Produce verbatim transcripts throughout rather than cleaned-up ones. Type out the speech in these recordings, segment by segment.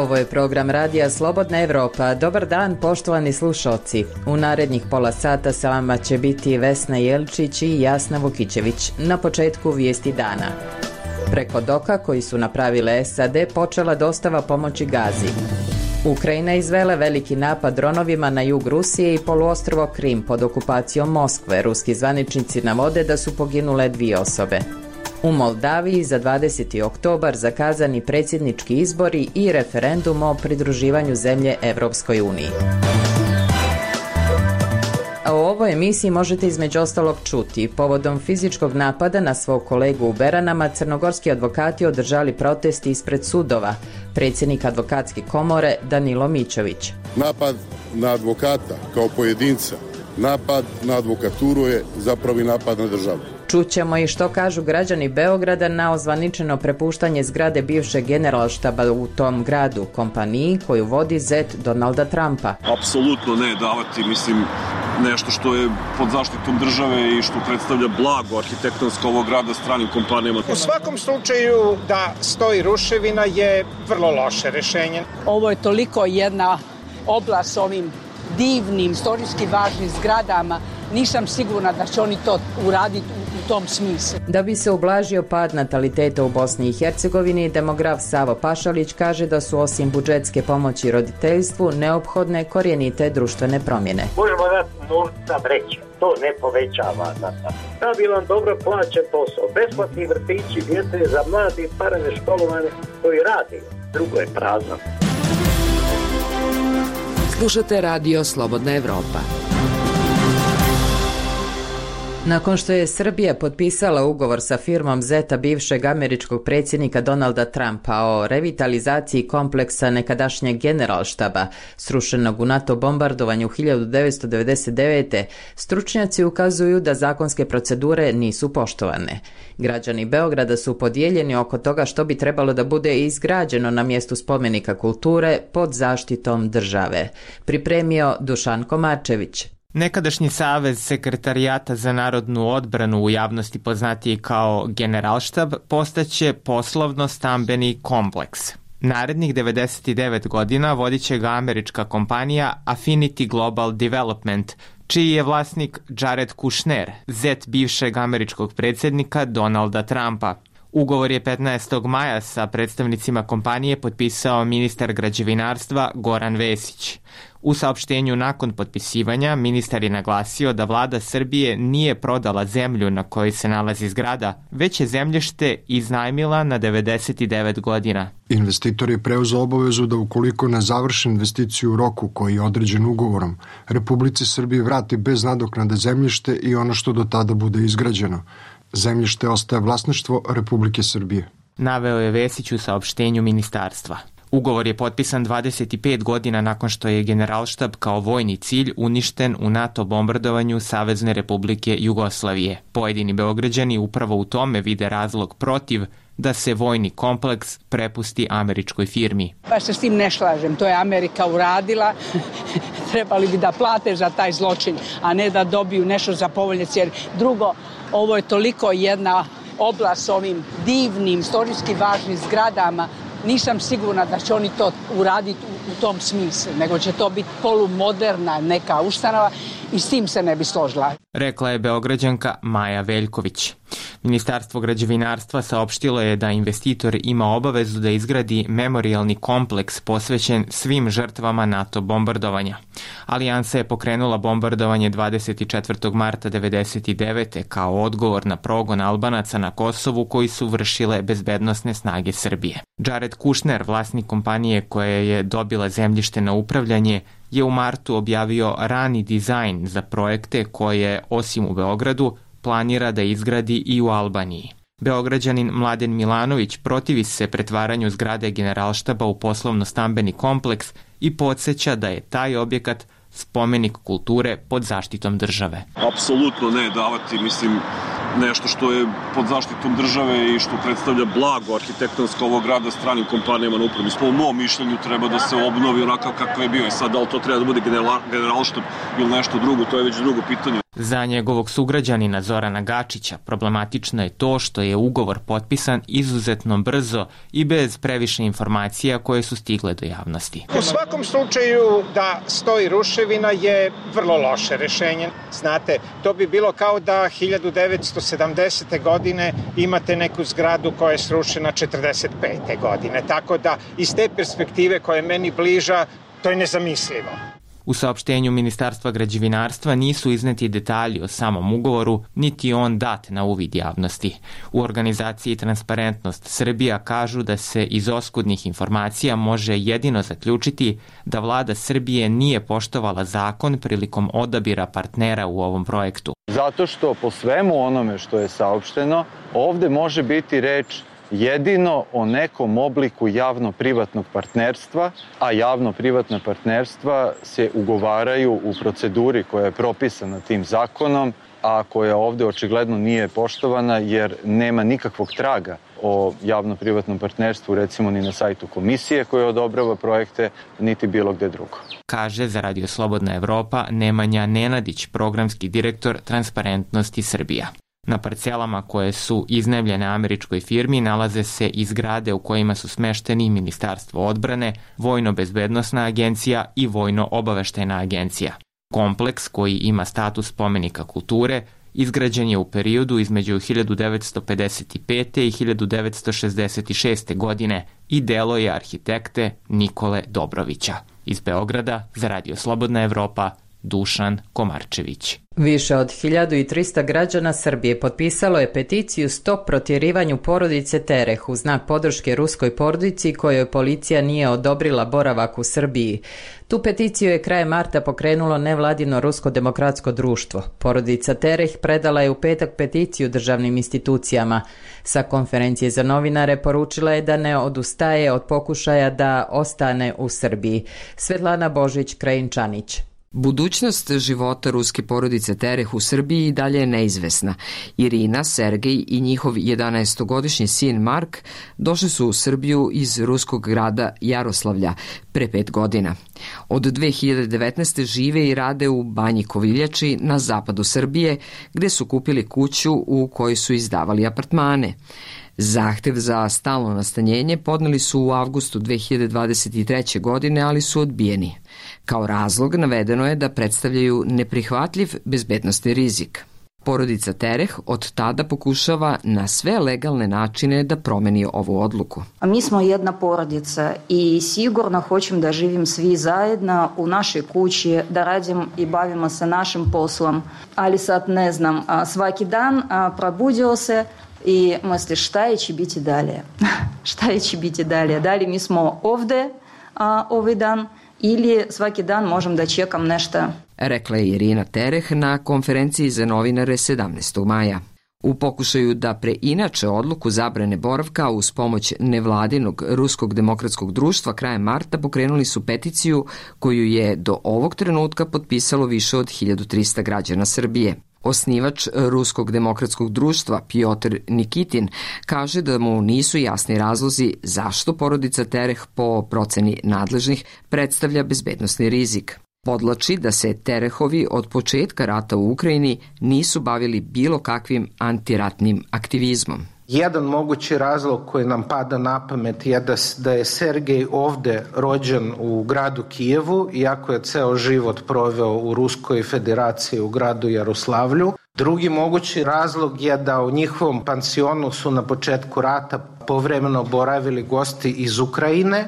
Ovo je program Radija Slobodna Evropa. Dobar dan, poštovani slušalci. U narednih pola sata sa vama će biti Vesna Jelčić i Jasna Vukićević. Na početku vijesti dana. Preko doka koji su napravile S A D počela dostava pomoći Gazi. Ukrajina izvela veliki napad dronovima na jug Rusije i poluostrvo Krim pod okupacijom Moskve. Ruski zvaničnici navode da su poginule dvije osobe. U Moldaviji za dvadeseti oktobar zakazani predsjednički izbori i referendum o pridruživanju zemlje Evropskoj uniji. A u ovoj emisiji možete između ostalog čuti: povodom fizičkog napada na svog kolegu u Beranama, crnogorski advokati održali protesti ispred sudova. Predsjednik advokatske komore Danilo Mićović. Napad na advokata kao pojedinca, napad na advokaturu je zapravo i napad na državu. Čućemo i što kažu građani Beograda na ozvaničeno prepuštanje zgrade bivšeg generalštaba u tom gradu, kompaniji koju vodi zet Donalda Trumpa. Apsolutno ne davati, mislim, nešto što je pod zaštitom države i što predstavlja blago arhitektonsko ovog grada stranim kompanijama. U svakom slučaju da stoji ruševina je vrlo loše rešenje. Ovo je toliko jedna oblast ovim divnim, istorijski važnim zgradama. Nisam sigurna da će oni to uraditi u tom smislu. Da bi se ublažio pad nataliteta u Bosni i Hercegovini, demograf Savo Pašalić kaže da su osim budžetske pomoći roditeljstvu neophodne korijenite društvene promjene. Možemo dati novca vreće, to ne povećava nastavno. Stabilan, dobro plaćen posao, besplatni vrtići, djece za mladi, parane školovane koji radi, drugo je prazno. Slušate Radio Slobodna Evropa. Nakon što je Srbija potpisala ugovor sa firmom zeta bivšeg američkog predsjednika Donalda Trumpa o revitalizaciji kompleksa nekadašnjeg generalštaba, srušenog u NATO bombardovanju hiljadu devetsto devedeset devete. stručnjaci ukazuju da zakonske procedure nisu poštovane. Građani Beograda su podijeljeni oko toga što bi trebalo da bude izgrađeno na mjestu spomenika kulture pod zaštitom države. Pripremio Dušan Komarčević. Nekadašnji Savez sekretarijata za narodnu odbranu, u javnosti poznatiji kao Generalštab, postaće poslovno-stambeni kompleks. Narednih devedeset devet godina vodit će ga američka kompanija Affinity Global Development, čiji je vlasnik Jared Kushner, zet bivšeg američkog predsjednika Donalda Trumpa. Ugovor je petnaestog maja sa predstavnicima kompanije potpisao ministar građevinarstva Goran Vesić. U saopštenju nakon potpisivanja ministar je naglasio da vlada Srbije nije prodala zemlju na kojoj se nalazi zgrada, već je zemljište iznajmila na devedeset devet godina. Investitor je preuzeo obavezu da ukoliko ne završi investiciju u roku koji je određen ugovorom, Republici Srbije vrati bez nadoknade zemljište i ono što do tada bude izgrađeno. Zemljište ostaje vlasništvo Republike Srbije. Naveo je Vesić u saopštenju ministarstva. Ugovor je potpisan dvadeset pet godina nakon što je Generalštab kao vojni cilj uništen u NATO bombardovanju Savezne Republike Jugoslavije. Pojedini Beograđani upravo u tome vide razlog protiv da se vojni kompleks prepusti američkoj firmi. Pa se s tim ne slažem, to je Amerika uradila, trebali bi da plate za taj zločin, a ne da dobiju nešto za povoljne cijene. Drugo, ovo je toliko jedna oblast ovim divnim, istorijski važnim zgradama. Nisam sigurna da će oni to uraditi u, u tom smislu, nego će to biti polumoderna neka ustanova i s tim se ne bi složila. Rekla je Beograđanka Maja Veljković. Ministarstvo građevinarstva saopštilo je da investitor ima obavezu da izgradi memorijalni kompleks posvećen svim žrtvama NATO bombardovanja. Alijansa je pokrenula bombardovanje dvadeset četvrtog marta devedeset devete. kao odgovor na progon Albanaca na Kosovu koji su vršile bezbednosne snage Srbije. Jared Kushner, vlasnik kompanije koja je dobila zemljište na upravljanje, je u martu objavio rani dizajn za projekte koje, osim u Beogradu, planira da izgradi i u Albaniji. Beograđanin Mladen Milanović protivi se pretvaranju zgrade Generalštaba u poslovno-stambeni kompleks i podsjeća da je taj objekat spomenik kulture pod zaštitom države. Apsolutno ne davati, mislim, nešto što je pod zaštitom države i što predstavlja blago arhitektonsko ovog grada stranim kompanijama na upravi. Po mom mišljenju treba da se obnovi onakav kakav je bio. I sad, da li to treba da bude generalštab ili nešto drugo, to je već drugo pitanje. Za njegovog sugrađanina Zorana Gačića problematično je to što je ugovor potpisan izuzetno brzo i bez previše informacija koje su stigle do javnosti. U svakom slučaju da stoji ruševina je vrlo loše rešenje. Znate, to bi bilo kao da hiljadu devetsto sedamdesete. godine imate neku zgradu koja je srušena četrdeset pete. godine. Tako da iz te perspektive koja je meni bliža, to je nezamislivo. U saopštenju Ministarstva građevinarstva nisu izneti detalji o samom ugovoru, niti on dat na uvid javnosti. U organizaciji Transparentnost Srbija kažu da se iz oskudnih informacija može jedino zaključiti da vlada Srbije nije poštovala zakon prilikom odabira partnera u ovom projektu. Zato što po svemu onome što je saopšteno, ovde može biti reč jedino o nekom obliku javno-privatnog partnerstva, a javno-privatna partnerstva se ugovaraju u proceduri koja je propisana tim zakonom, a koja ovde očigledno nije poštovana jer nema nikakvog traga o javno-privatnom partnerstvu, recimo ni na sajtu komisije koja odobrava projekte, niti bilo gde drugo. Kaže za Radio Slobodna Evropa Nemanja Nenadić, programski direktor Transparentnosti Srbija. Na parcelama koje su iznajmljene američkoj firmi nalaze se i zgrade u kojima su smešteni Ministarstvo odbrane, Vojno-bezbednosna agencija i Vojno-obaveštajna agencija. Kompleks, koji ima status spomenika kulture, izgrađen je u periodu između hiljadu devetsto pedeset pete. i hiljadu devetsto šezdeset šeste. godine i delo je arhitekte Nikole Dobrovića. Iz Beograda za Radio Slobodna Evropa, Dušan Komarčević. Više od hiljadu tristo građana Srbije potpisalo je peticiju Stop protjerivanju porodice Tereh u znak podrške ruskoj porodici kojoj policija nije odobrila boravak u Srbiji. Tu peticiju je krajem marta pokrenulo nevladino Rusko demokratsko društvo. Porodica Tereh predala je u petak peticiju državnim institucijama. Sa konferencije za novinare poručila je da ne odustaje od pokušaja da ostane u Srbiji. Svetlana Božić-Krajinčanić. Budućnost života ruske porodice Tereh u Srbiji i dalje je neizvesna. Irina, Sergej i njihov jedanaestogodišnji sin Mark došli su u Srbiju iz ruskog grada Jaroslavlja pre pet godina. Od dve hiljade devetnaeste. žive i rade u Banji Koviljači na zapadu Srbije, gde su kupili kuću u kojoj su izdavali apartmane. Zahtev za stalno nastanjenje podneli su u avgustu dve hiljade dvadeset treće. godine, ali su odbijeni. Kao razlog navedeno je da predstavljaju neprihvatljiv bezbednosni rizik. Porodica Tereh od tada pokušava na sve legalne načine da promeni ovu odluku. Mi smo jedna porodica i sigurno hoćemo da živim svi zajedno u našoj kući, da radim i bavimo se našim poslom. Ali sad ne znam, svaki dan probudio se i misli šta je će biti dalje. Šta je će biti dalje? Da li mi smo ovde a, ovaj dan ili svaki dan možem da čekam nešto. Rekla je Irina Tereh na konferenciji za novinare sedamnaestog maja. U pokušaju da preinače odluku zabrane boravka uz pomoć nevladinog Ruskog demokratskog društva krajem marta pokrenuli su peticiju koju je do ovog trenutka potpisalo više od hiljadu trista građana Srbije. Osnivač Ruskog demokratskog društva Pjotr Nikitin kaže da mu nisu jasni razlozi zašto porodica Tereh po proceni nadležnih predstavlja bezbednosni rizik. Podlači da se Terehovi od početka rata u Ukrajini nisu bavili bilo kakvim antiratnim aktivizmom. Jedan mogući razlog koji nam pada na pamet je da, da je Sergej ovde rođen u gradu Kijevu, iako je ceo život proveo u Ruskoj federaciji u gradu Jaroslavlju. Drugi mogući razlog je da u njihovom pansionu su na početku rata povremeno boravili gosti iz Ukrajine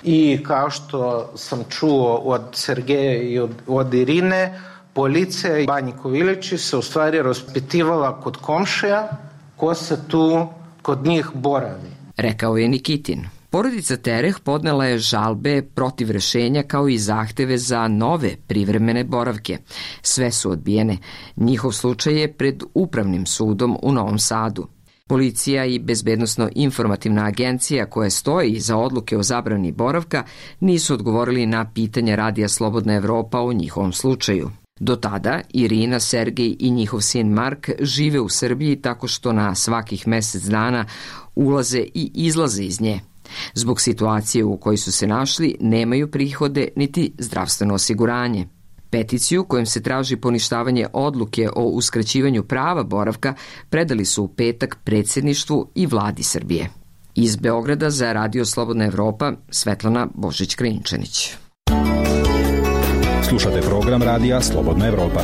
i kao što sam čuo od Sergeja i od, od Irine, policija i Banji Koviljači se u stvari raspitivala kod komšija ko se tu kod njih boravi. Rekao je Nikitin. Porodica Tereh podnela je žalbe protiv rešenja kao i zahteve za nove privremene boravke. Sve su odbijene. Njihov slučaj je pred Upravnim sudom u Novom Sadu. Policija i Bezbednosno-informativna agencija koja stoji iza odluke o zabrani boravka nisu odgovorili na pitanja Radija Slobodna Evropa o njihovom slučaju. Do tada Irina, Sergej i njihov sin Mark žive u Srbiji tako što na svakih mesec dana ulaze i izlaze iz nje. Zbog situacije u kojoj su se našli nemaju prihode niti zdravstveno osiguranje. Peticiju kojom se traži poništavanje odluke o uskraćivanju prava boravka predali su u petak predsjedništvu i vladi Srbije. Iz Beograda za Radio Slobodna Evropa, Svetlana Božić-Krinčanić. Slušate program Radija Slobodna Evropa.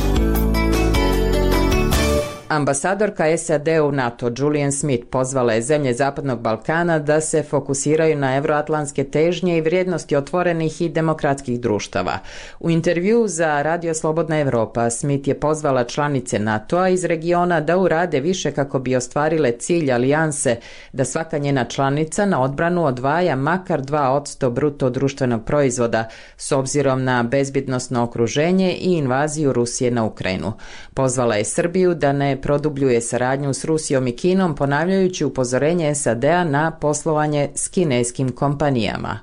Ambasadorka S A D u NATO Julian Smith pozvala je zemlje Zapadnog Balkana da se fokusiraju na evroatlantske težnje i vrijednosti otvorenih i demokratskih društava. U intervju za Radio Slobodna Evropa Smith je pozvala članice NATO-a iz regiona da urade više kako bi ostvarile cilj alijanse da svaka njena članica na odbranu odvaja makar dva posto bruto društvenog proizvoda s obzirom na bezbednosno okruženje i invaziju Rusije na Ukrajinu. Pozvala je Srbiju da ne produbljuje saradnju s Rusijom i Kinom, ponavljajući upozorenje S A D-a na poslovanje s kineskim kompanijama.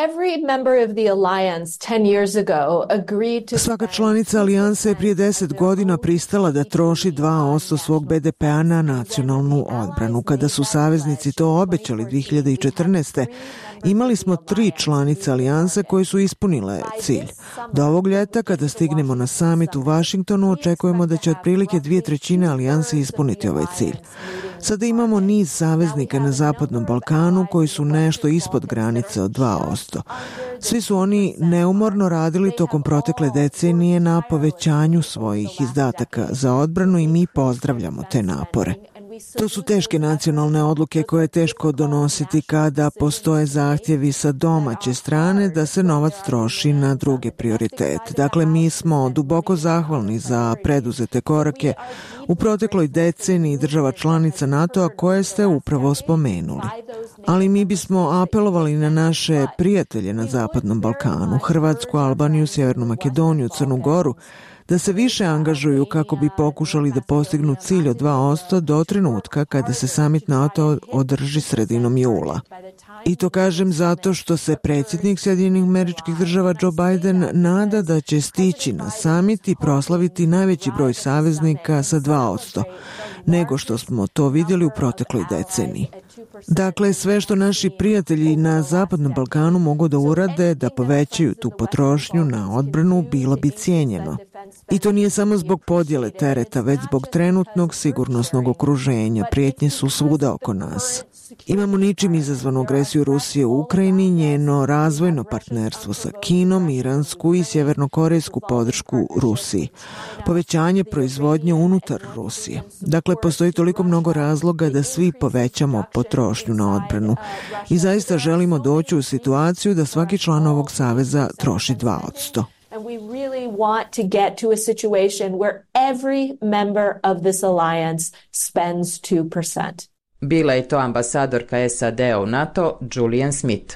Svaka članica alijanse je prije deset godina pristala da troši dva posto svog B D P-a na nacionalnu odbranu. Kada su saveznici to obećali dve hiljade četrnaeste. imali smo tri članice alijanse koje su ispunile cilj. Do ovog ljeta, kada stignemo na samit u Vašingtonu, očekujemo da će otprilike dvije trećine alijanse ispuniti ovaj cilj. Sada imamo niz saveznika na Zapadnom Balkanu koji su nešto ispod granice od dva posto. Svi su oni neumorno radili tokom protekle decenije na povećanju svojih izdataka za odbranu i mi pozdravljamo te napore. To su teške nacionalne odluke koje je teško donositi kada postoje zahtjevi sa domaće strane da se novac troši na druge prioritete. Dakle, mi smo duboko zahvalni za preduzete korake u protekloj deceniji država članica NATO-a koje ste upravo spomenuli. Ali mi bismo apelovali na naše prijatelje na Zapadnom Balkanu, Hrvatsku, Albaniju, Sjevernu Makedoniju, Crnu Goru, da se više angažuju kako bi pokušali da postignu cilj od dva posto do trenutka kada se samit NATO održi sredinom jula. I to kažem zato što se predsjednik Sjedinjenih Američkih Država Joe Biden nada da će stići na samit i proslaviti najveći broj saveznika sa dva posto, nego što smo to vidjeli u protekloj deceniji. Dakle, sve što naši prijatelji na Zapadnom Balkanu mogu da urade da povećaju tu potrošnju na odbranu bilo bi cijenjeno. I to nije samo zbog podjele tereta, već zbog trenutnog sigurnosnog okruženja. Prijetnje su svuda oko nas. Imamo ničim izazvanu agresiju Rusije u Ukrajini, njeno razvojno partnerstvo sa Kinom, iransku i sjevernokorejsku podršku Rusiji, povećanje proizvodnje unutar Rusije. Dakle, postoji toliko mnogo razloga da svi povećamo potrošnju na odbranu i zaista želimo doći u situaciju da svaki član ovog saveza troši dva posto. And we really want to get to a situation where every member of this alliance spends two percent. Bila je to ambasadorka S A D-a u NATO, Julian Smith.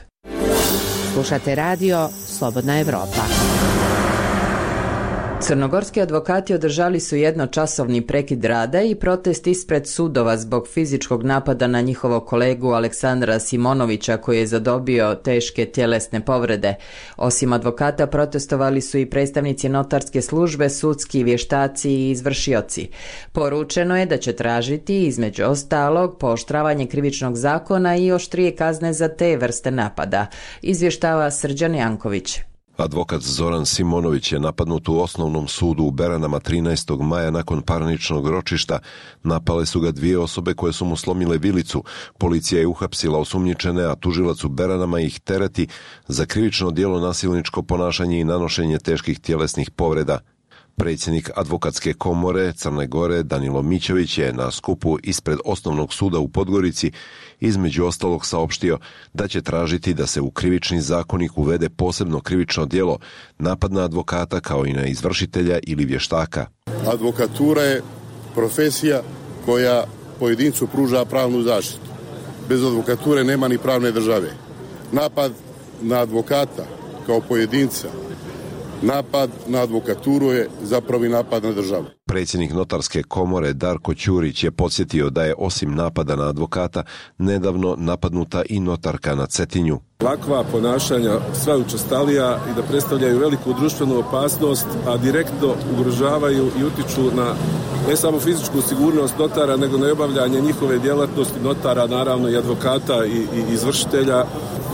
Slušate radio Slobodna Evropa. Crnogorski advokati održali su jednočasovni prekid rada i protest ispred sudova zbog fizičkog napada na njihovog kolegu Aleksandra Simonovića koji je zadobio teške tjelesne povrede. Osim advokata protestovali su i predstavnici notarske službe, sudski vještaci i izvršioci. Poručeno je da će tražiti između ostalog pooštravanje krivičnog zakona i oštrije kazne za te vrste napada, izvještava Srđan Janković. Advokat Zoran Simonović je napadnut u osnovnom sudu u Beranama trinaestog maja nakon parničnog ročišta. Napale su ga dvije osobe koje su mu slomile vilicu. Policija je uhapsila osumnjičene, a tužilac u Beranama ih tereti za krivično djelo nasilničko ponašanje i nanošenje teških tjelesnih povreda. Predsjednik advokatske komore Crne Gore Danilo Mićević je na skupu ispred osnovnog suda u Podgorici između ostalog saopštio da će tražiti da se u krivični zakonik uvede posebno krivično djelo napad na advokata kao i na izvršitelja ili vještaka. Advokatura je profesija koja pojedincu pruža pravnu zaštitu. Bez advokature nema ni pravne države. Napad na advokata kao pojedinca, napad na advokaturu je zapravo i napad na državu. Predsjednik notarske komore Darko Ćurić je podsjetio da je osim napada na advokata nedavno napadnuta i notarka na Cetinju. Ovakva ponašanja sva učestalija i da predstavljaju veliku društvenu opasnost, a direktno ugrožavaju i utiču na ne samo fizičku sigurnost notara, nego na obavljanje njihove djelatnosti notara, naravno i advokata i, i izvršitelja.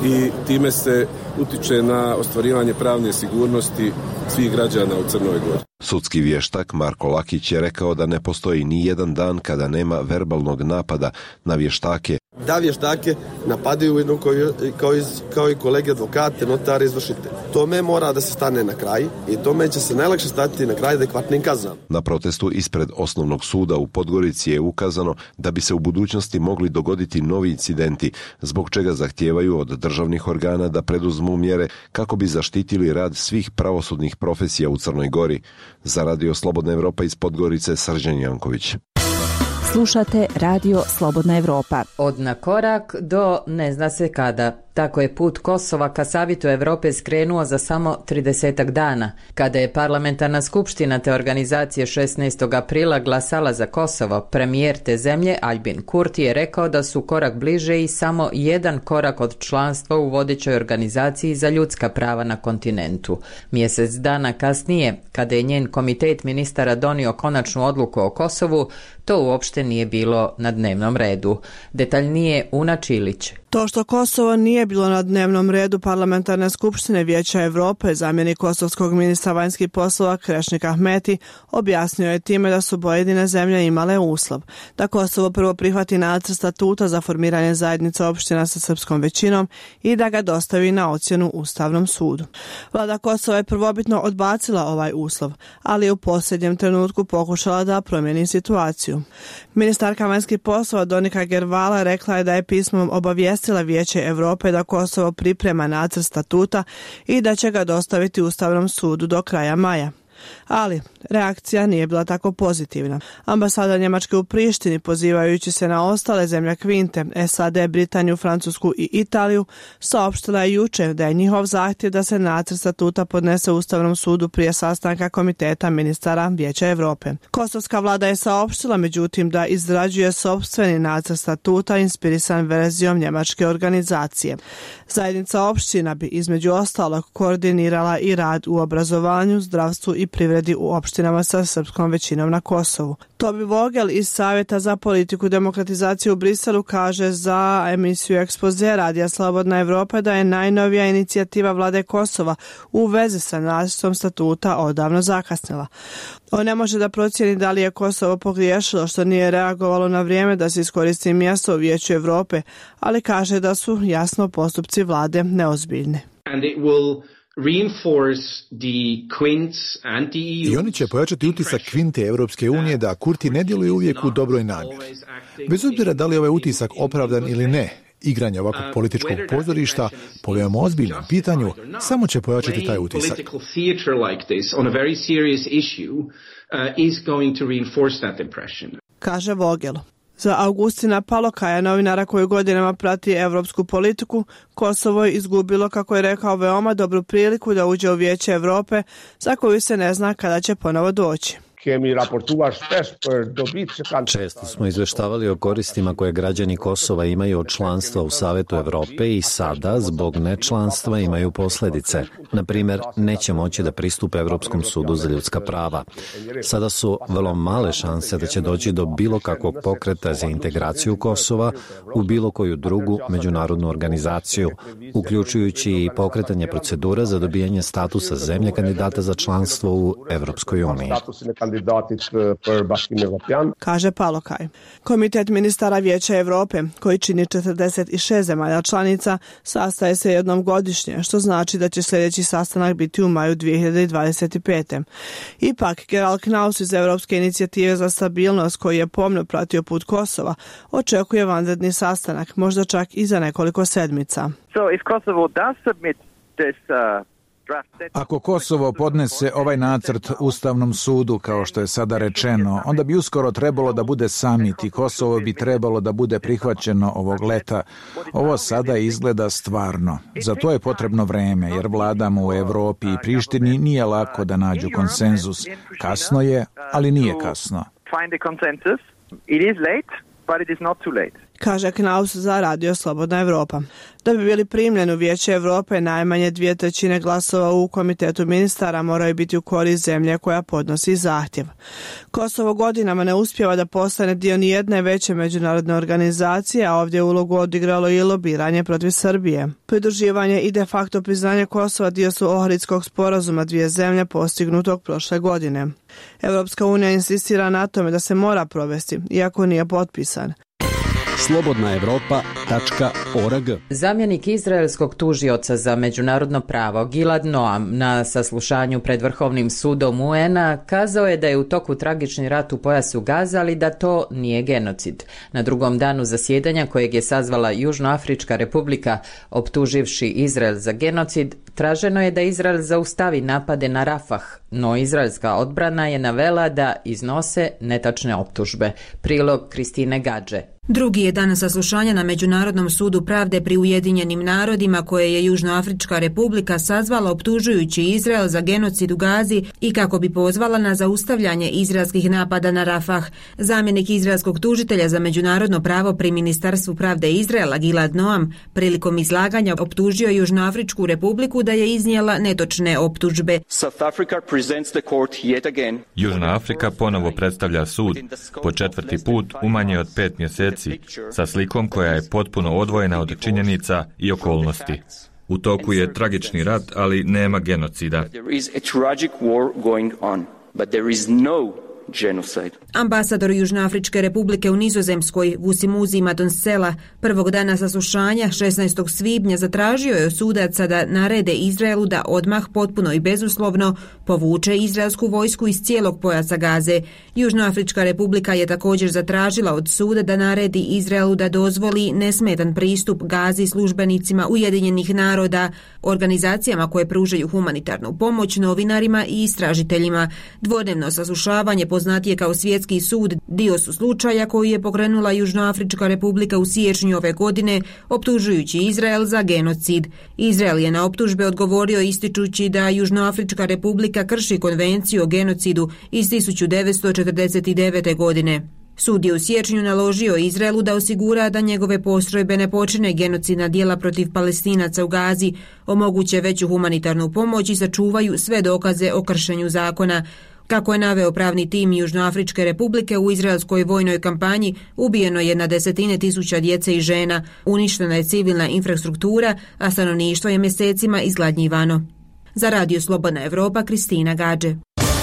i time se utiče na ostvarivanje pravne sigurnosti svih građana u Crnoj Gori. Sudski vještak Marko Lakić je rekao da ne postoji ni jedan dan kada nema verbalnog napada na vještake. Da vještake napadaju jednom kao, kao, kao i kolege advokate, notare, izvršitelje. Tome mora da se stane na kraj i tome će se najlakše stati na kraj adekvatnim kaznama. Na protestu ispred Osnovnog suda u Podgorici je ukazano da bi se u budućnosti mogli dogoditi novi incidenti, zbog čega zahtijevaju od državnih organa da preduzmu mjere kako bi zaštitili rad svih pravosudnih profesija u Crnoj Gori. Za Radio Slobodna Evropa iz Podgorice, Srđan Janković. Slušate Radio Slobodna Evropa. Od na korak do ne zna se kada. Tako je put Kosova ka Savitu Evrope skrenuo za samo tridesetak dana. Kada je parlamentarna skupština te organizacije šesnaestog aprila glasala za Kosovo, premijer te zemlje Albin Kurti je rekao da su korak bliže i samo jedan korak od članstva u vodećoj organizaciji za ljudska prava na kontinentu. Mjesec dana kasnije, kada je njen komitet ministara donio konačnu odluku o Kosovu, to uopšte nije bilo na dnevnom redu. Detaljnije Una Čilić. To što Kosovo nije bilo na dnevnom redu parlamentarne skupštine Vijeća Evrope, zamjenik kosovskog ministra vanjskih poslova Krešnik Ahmeti objasnio je time da su pojedine zemlje imale uslov da Kosovo prvo prihvati nacrt statuta za formiranje zajednice opština sa srpskom većinom i da ga dostavi na ocjenu Ustavnom sudu. Vlada Kosova je prvobitno odbacila ovaj uslov, ali je u posljednjem trenutku pokušala da promijeni situaciju. Ministarka vanjskih poslova Donika Gervala rekla je da je pismom obavijestila Vijeće Evrope da Kosovo priprema nacrt statuta i da će ga dostaviti Ustavnom sudu do kraja maja. Ali reakcija nije bila tako pozitivna. Ambasada Njemačke u Prištini, pozivajući se na ostale zemlje Kvinte, S A D, Britaniju, Francusku i Italiju, saopštila je juče da je njihov zahtjev da se nacrt statuta podnese Ustavnom sudu prije sastanka Komiteta ministara Vijeća Evrope. Kosovska vlada je saopštila međutim da izrađuje sopstveni nacrt statuta inspirisan verzijom njemačke organizacije. Zajednica opština bi između ostalog koordinirala i rad u obrazovanju, zdravstvu i privredi u opštinama sa srpskom većinom na Kosovu. Tobi Vogel iz Savjeta za politiku i demokratizaciju u Briselu kaže za emisiju Ekspoze Radija Slobodna Evropa da je najnovija inicijativa vlade Kosova u vezi sa nacrtom statuta odavno zakasnila. On ne može da procijeni da li je Kosovo pogriješilo što nije reagovalo na vrijeme da se iskoristi mjesto u Vijeću Evrope, ali kaže da su jasno postupci vlade neozbiljni. And it will I oni će pojačati utisak Kvinte Evropske unije da Kurti ne djeluje uvijek u dobroj namjeri. Bez obzira da li je ovaj utisak opravdan ili ne, igranje ovakvog političkog pozorišta po veoma ozbiljnom pitanju samo će pojačati taj utisak. Kaže Vogel. Za Augustina Palokaja, novinara koji godinama prati evropsku politiku, Kosovo je izgubilo, kako je rekao, veoma dobru priliku da uđe u Vijeće Evrope, za koju se ne zna kada će ponovo doći. Često smo izveštavali o koristima koje građani Kosova imaju od članstva u Savetu Evrope i sada, zbog nečlanstva, imaju posljedice. Na primjer, neće moći da pristupe Evropskom sudu za ljudska prava. Sada su vrlo male šanse da će doći do bilo kakvog pokreta za integraciju Kosova u bilo koju drugu međunarodnu organizaciju, uključujući i pokretanje procedura za dobijanje statusa zemlje kandidata za članstvo u Evropskoj uniji. Kaže Palokaj. Komitet ministara Vijeća Evrope, koji čini četrdeset šest zemalja članica, sastaje se jednom godišnje, što znači da će sljedeći sastanak biti u maju dvije hiljade dvadeset pete. Ipak, Gerald Knaus iz Evropske inicijative za stabilnost, koji je pomno pratio put Kosova, očekuje vanredni sastanak, možda čak i za nekoliko sedmica. So if Kosovo does submit this uh... Ako Kosovo podnese ovaj nacrt Ustavnom sudu, kao što je sada rečeno, onda bi uskoro trebalo da bude samit i Kosovo bi trebalo da bude prihvaćeno ovog leta. Ovo sada izgleda stvarno. Za to je potrebno vreme, jer vladama u Evropi i Prištini nije lako da nađu konsenzus. Kasno je, ali nije kasno. kaže Knaus za Radio Slobodna Evropa. Da bi bili primljeni u Vijeće Evrope, najmanje dvije trećine glasova u Komitetu ministara moraju biti u korist zemlje koja podnosi zahtjev. Kosovo godinama ne uspijeva da postane dio nijedne veće međunarodne organizacije, a ovdje je ulogu odigralo i lobiranje protiv Srbije. Pridruživanje i de facto priznanje Kosova dio su Ohridskog sporazuma dvije zemlje postignutog prošle godine. Evropska unija insistira na tome da se mora provesti, iako nije potpisan. slobodna evropa tačka org. Zamjenik izraelskog tužioca za međunarodno pravo Gilad Noam na saslušanju pred Vrhovnim sudom U N A kazao je da je u toku tragični rat u pojasu Gaza, ali da to nije genocid. Na drugom danu zasjedanja kojeg je sazvala Južnoafrička republika optuživši Izrael za genocid, traženo je da Izrael zaustavi napade na Rafah, no izraelska odbrana je navela da iznose netačne optužbe. Prilog Kristine Gadže. Drugi je dan saslušanja na Međunarodnom sudu pravde pri Ujedinjenim narodima koje je Južnoafrička republika sazvala optužujući Izrael za genocid u Gazi i kako bi pozvala na zaustavljanje izraelskih napada na Rafah. Zamjenik izraelskog tužitelja za međunarodno pravo pri Ministarstvu pravde Izraela Gilad Noam prilikom izlaganja optužio Južnoafričku republiku da je iznijela netočne optužbe. Južna Afrika ponovo predstavlja sud po četvrti put u manje od pet mjeseci sa slikom koja je potpuno odvojena od činjenica i okolnosti. U toku je tragični rat, ali nema genocida. Ambasador Južnoafričke republike u Nizozemskoj Vusimuzi Madonsela prvog dana saslušanja šesnaestog svibnja zatražio je od sudaca da narede Izraelu da odmah potpuno i bezuslovno povuče izraelsku vojsku iz cijelog pojasa Gaze. Južnoafrička republika je također zatražila od suda da naredi Izraelu da dozvoli nesmetan pristup Gazi službenicima Ujedinjenih naroda, organizacijama koje pružaju humanitarnu pomoć, novinarima i istražiteljima. Dvodnevno saslušavanje poznatije kao Svjetski sud dio su slučaja koji je pokrenula Južnoafrička republika u siječnju ove godine, optužujući Izrael za genocid. Izrael je na optužbe odgovorio ističući da Južnoafrička republika krši konvenciju o genocidu iz tisuću devetsto četrdeset devete. godine. Sud je u siječnju naložio Izraelu da osigura da njegove postrojbe ne počine genocidna djela protiv Palestinaca u Gazi, omoguće veću humanitarnu pomoć i sačuvaju sve dokaze o kršenju zakona. Kako je naveo pravni tim Južnoafričke republike, u izraelskoj vojnoj kampanji ubijeno je na desetine tisuća djece i žena, uništena je civilna infrastruktura, a stanovništvo je mjesecima izgladnjivano. Za Radio Slobodna Evropa, Kristina Gadže.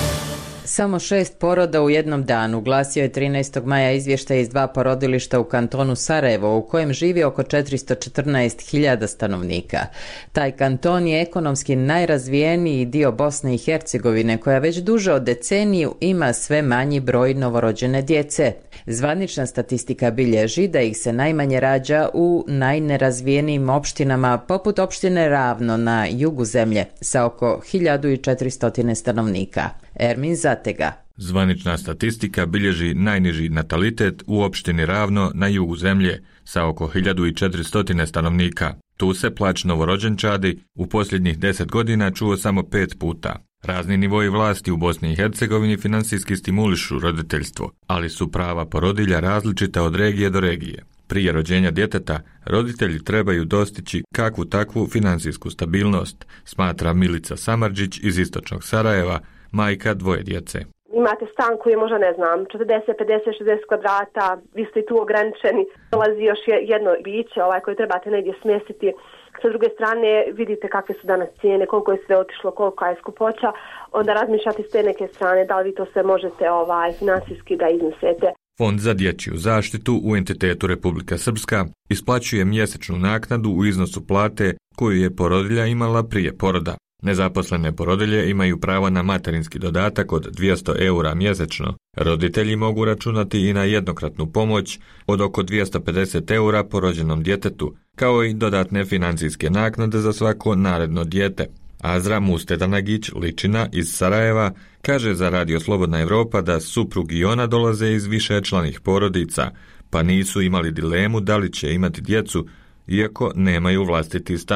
Samo šest poroda u jednom danu, glasio je trinaestog maja izvještaj iz dva porodilišta u kantonu Sarajevo, u kojem živi oko četiristo četrnaest hiljada stanovnika. Taj kanton je ekonomski najrazvijeniji dio Bosne i Hercegovine, koja već duže od deceniju ima sve manji broj novorođene djece. Zvanična statistika bilježi da ih se najmanje rađa u najnerazvijenijim opštinama, poput opštine Ravno na jugu zemlje, sa oko hiljadu četiristo stanovnika. Ermin Zatega. Zvanična statistika bilježi najniži natalitet u opštini Ravno na jugu zemlje sa oko hiljadu četiristo stanovnika. Tu se plać novorođenčadi u posljednjih deset godina čuo samo pet puta. Razni nivoji vlasti u Bosni i Hercegovini finansijski stimulišu roditeljstvo, ali su prava porodilja različita od regije do regije. Prije rođenja djeteta, roditelji trebaju dostići kakvu takvu finansijsku stabilnost, smatra Milica Samardžić iz istočnog Sarajeva, majka dvoje djece. Imate stan koji je možda, ne znam, četrdeset, pedeset, šezdeset kvadrata, vi ste i tu ograničeni, dolazi još jedno biće ovaj, koje trebate negdje smjestiti. Sa druge strane vidite kakve su danas cijene, koliko je sve otišlo, koliko je skupoća, onda razmišljate s te neke strane da li vi to sve možete ovaj, finansijski da iznesete. Fond za dječju zaštitu u entitetu Republika Srpska isplaćuje mjesečnu naknadu u iznosu plate koju je porodilja imala prije poroda. Nezaposlene porodilje imaju pravo na materinski dodatak od dvjesto eura mjesečno. Roditelji mogu računati i na jednokratnu pomoć od oko dvjesto pedeset eura po rođenom djetetu, kao i dodatne financijske naknade za svako naredno dijete. Azra Mustedanagić Ličina iz Sarajeva kaže za Radio Slobodna Evropa da suprug i ona dolaze iz višečlanih porodica, pa nisu imali dilemu da li će imati djecu, iako nemaju vlastiti stan.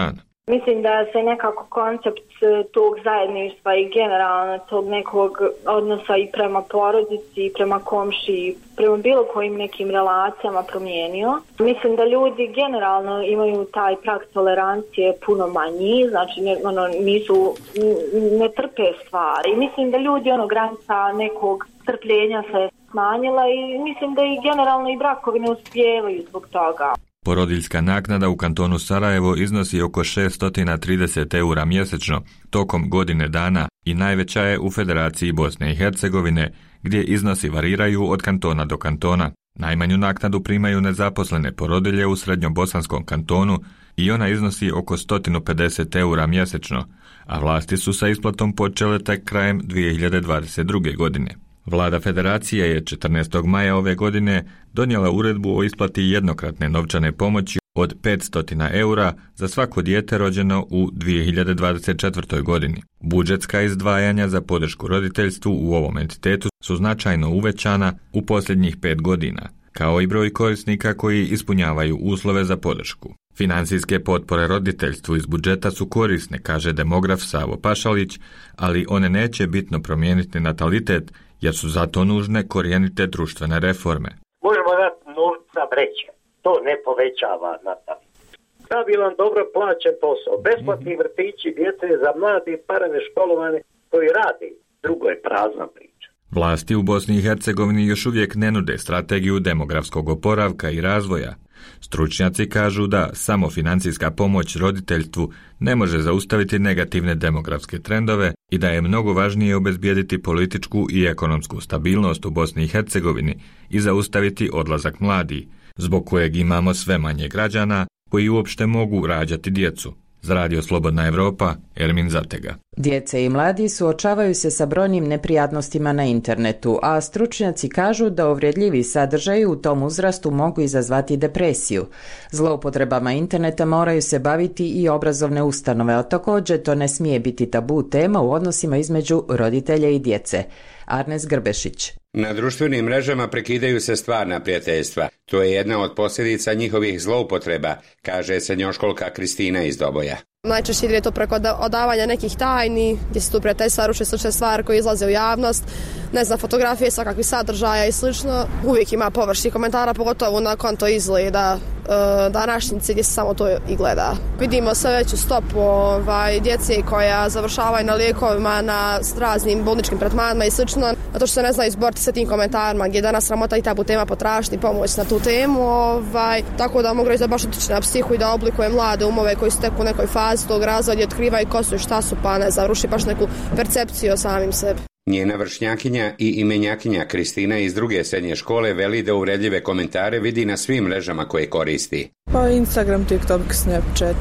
Mislim da se nekako koncept tog zajedništva i generalno tog nekog odnosa i prema porodici, i prema komši, i prema bilo kojim nekim relacijama promijenio. Mislim da ljudi generalno imaju taj prag tolerancije puno manji, znači ne, ono, nisu, ne trpe stvari. Mislim da ljudi, ono, granica nekog strpljenja se smanjila i mislim da i generalno i brakovi ne uspijevaju zbog toga. Porodiljska naknada u kantonu Sarajevo iznosi oko šesto trideset eura mjesečno tokom godine dana i najveća je u Federaciji Bosne i Hercegovine, gdje iznosi variraju od kantona do kantona. Najmanju naknadu primaju nezaposlene porodilje u srednjobosanskom kantonu i ona iznosi oko sto pedeset eura mjesečno, a vlasti su sa isplatom počele tek krajem dvije hiljade dvadeset druge. godine. Vlada Federacije je četrnaestog maja ove godine donijela uredbu o isplati jednokratne novčane pomoći od petsto eura za svako dijete rođeno u dvije hiljade dvadeset četvrtoj. godini. Budžetska izdvajanja za podršku roditeljstvu u ovom entitetu su značajno uvećana u posljednjih pet godina, kao i broj korisnika koji ispunjavaju uslove za podršku. Financijske potpore roditeljstvu iz budžeta su korisne, kaže demograf Savo Pašalić, ali one neće bitno promijeniti natalitet, jer su zato nužne korijenite društvene reforme. Možemo dati novca vreće, to ne povećava natalitet. Stabilan, dobro plaćen posao, besplatni vrtići, djece za mladi, parane školovane koji radi, drugo je prazna priča. Vlasti u Bosni i Hercegovini još uvijek ne nude strategiju demografskog oporavka i razvoja. Stručnjaci kažu da samo financijska pomoć roditeljstvu ne može zaustaviti negativne demografske trendove i da je mnogo važnije obezbijediti političku i ekonomsku stabilnost u Bosni i Hercegovini i zaustaviti odlazak mladih, zbog kojeg imamo sve manje građana koji uopšte mogu rađati djecu. Za Radio Slobodna Evropa, Ermin Zatega. Djece i mladi suočavaju se sa brojnim neprijatnostima na internetu, a stručnjaci kažu da uvredljivi sadržaji u tom uzrastu mogu izazvati depresiju. Zloupotrebama interneta moraju se baviti i obrazovne ustanove, a također to ne smije biti tabu tema u odnosima između roditelja i djece. Arnes Grbešić. Na društvenim mrežama prekidaju se stvarna prijateljstva. To je jedna od posljedica njihovih zloupotreba, kaže srednjoškolka Kristina iz Doboja. Najčešće ide to preko odavanja nekih tajni, gdje se tu prijateljstva ruše slične stvari koje izlaze u javnost, ne znam, fotografije, svakakvih sadržaja i slično. Uvijek ima površnih komentara, pogotovo na konto izgleda e, današnjice gdje se samo to i gleda. Vidimo sve veću stopu ovaj, djece koja završavaju na lijekovima, na raznim bolničkim tretmanima i slično, zato što se ne znaju izboriti sa tim komentarima, gdje je danas sramota i tabu tema potražiti pomoć na tu temu. Ovaj, tako da mogu reći da baš utiče na psihu i da oblikuje mlade umove koji su tek u nekoj fazi tog razvoja gdje otkrivaju ko su i šta su, pa ne zaruši baš neku percepciju o samim sebi. Njena vršnjakinja i imenjakinja Kristina iz druge srednje škole veli da uvredljive komentare vidi na svim mrežama koje koristi. Pa Instagram, TikTok, Snapchat,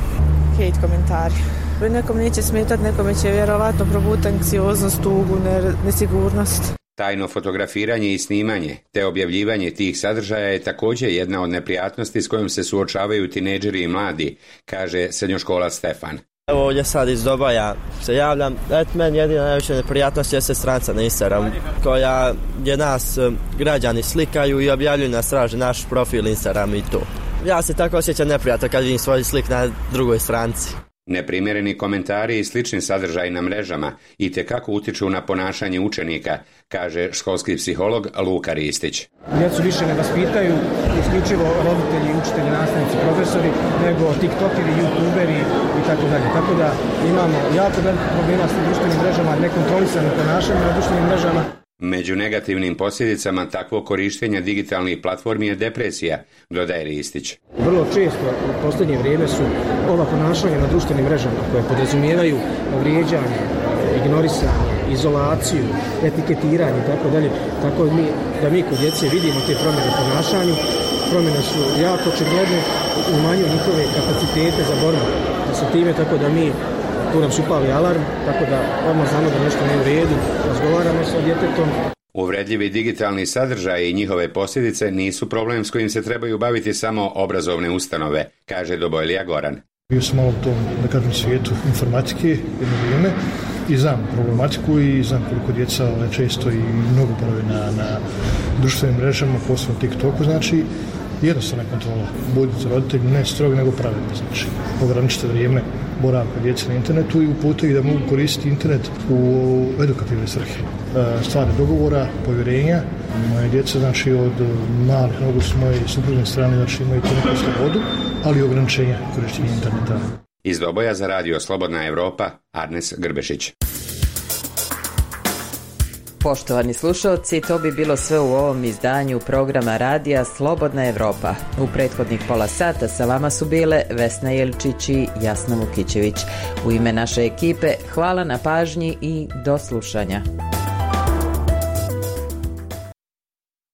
hate komentari. Nekom neće smetati, nekome će vjerovatno probuti anksioznost, tugu, nesigurnost. Tajno fotografiranje i snimanje te objavljivanje tih sadržaja je također jedna od neprijatnosti s kojom se suočavaju tinejdžeri i mladi, kaže srednjoškolac Stefan. Evo ovdje sad iz Doboja se javljam. Et meni jedina najveća neprijatnost jeste stranca na Instagram, koja gdje nas građani slikaju i objavljuju nas, traže naš profil Instagram i to. Ja se tako osjećam neprijatno kad vidim svoj slik na drugoj stranci. Neprimjereni komentari i slični sadržaji na mrežama itekako utiču na ponašanje učenika, kaže školski psiholog Luka Ristić. Djecu više ne vaspitaju isključivo roditelji, učitelji, nastavnici, profesori, nego tiktokeri, youtuberi i tako dalje. Tako da imamo jako veliko problema s društvenim mrežama, nekontrolisano ponašanje na društvenim mrežama. Među negativnim posljedicama takvog korištenja digitalnih platformi je depresija, dodaje Ristić. Vrlo često u posljednje vrijeme su ova ponašanja na društvenim mrežama koje podrazumijevaju vrijeđanje, ignorisanje, izolaciju, etiketiranje i tako dalje. Tako mi, da mi kod djece vidimo te promjene u ponašanju. Promjene su jako očigledne, umanjuju njihove kapacitete za borbu sa time, tako da mi tu nam su upali alarm, tako da odmah znamo da nešto nije u redu, razgovaramo sa djetetom. Uvredljivi digitalni sadržaji i njihove posljedice nisu problem s kojim se trebaju baviti samo obrazovne ustanove, kaže Dobojlija Goran. Bio sam malo u tom, da kažem, svijetu informatike jedno vrijeme i znam problematiku i znam koliko djeca često i mnogo prave na, na društvenim mrežama, posebno TikToku, znači jednostavna kontrola. Budite roditelji ne strog nego pravedni, znači ograničite vrijeme boravka djece na internetu i upute ih da mogu koristiti internet u edukativne svrhe. Stvari dogovora, povjerenja. Moje djeca, znači od malih nogu s moje supružne strane, znači imaju to neku slobodu, ali i ograničenja korištenja interneta. Iz Doboja za radio Slobodna Evropa, Arnes Grbešić. Poštovani slušalci, to bi bilo sve u ovom izdanju programa radija Slobodna Evropa. U prethodnih pola sata sa vama su bile Vesna Jelčić i Jasna Vukićević. U ime naše ekipe hvala na pažnji i do slušanja.